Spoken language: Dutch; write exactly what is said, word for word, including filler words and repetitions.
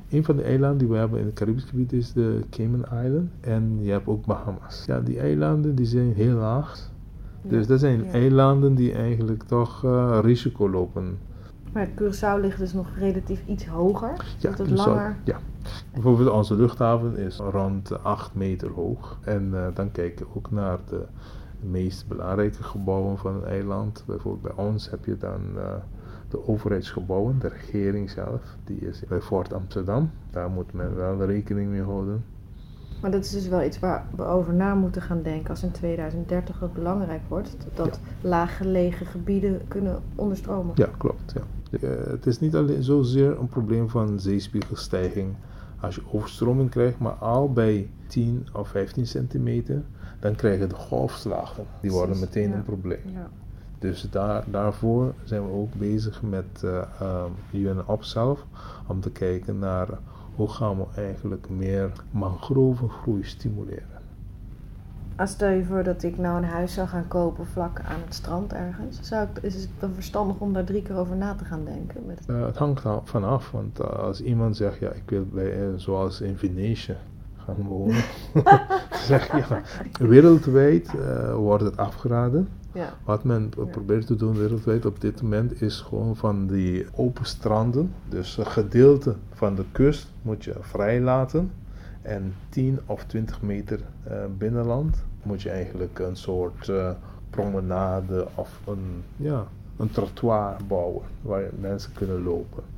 Een van de eilanden die we hebben in het Caribisch gebied is de Cayman Island en je hebt ook Bahamas. Ja, die eilanden die zijn heel laag. Dus Ja, dat zijn ja. eilanden die eigenlijk toch uh, risico lopen. Maar Curaçao ligt dus nog relatief iets hoger. Ja, dat het Curaçao- langer. ja. Bijvoorbeeld onze luchthaven is rond acht meter hoog. En uh, dan kijk je ook naar de meest belangrijke gebouwen van het eiland. Bijvoorbeeld bij ons heb je dan uh, de overheidsgebouwen, de regering zelf. Die is bij Fort Amsterdam. Daar moet men wel rekening mee houden. Maar dat is dus wel iets waar we over na moeten gaan denken als in tweeduizend dertig het belangrijk wordt. Dat Ja. laaggelegen gebieden kunnen onderstromen. Ja, klopt. Ja. Uh, het is niet alleen zozeer een probleem van zeespiegelstijging als je overstroming krijgt, maar al bij tien of vijftien centimeter, dan krijg je de golfslagen. Die worden Precies, meteen ja. een probleem. Ja. Dus daar, daarvoor zijn we ook bezig met uh, um, U N O P zelf, om te kijken naar hoe gaan we eigenlijk meer mangrovengroei stimuleren. Als stel je voor dat ik nou een huis zou gaan kopen vlak aan het strand ergens, zou ik, is het dan verstandig om daar drie keer over na te gaan denken? Met... Uh, het hangt er vanaf, want uh, als iemand zegt, ja, ik wil bij, uh, zoals in Venetië gaan wonen, zeg je, ja, wereldwijd uh, wordt het afgeraden. Ja. Wat men Ja. probeert te doen wereldwijd op dit moment is gewoon van die open stranden, dus een gedeelte van de kust moet je vrij laten en tien of twintig meter uh, binnenland moet je eigenlijk een soort uh, promenade of een, ja, een trottoir bouwen waar mensen kunnen lopen.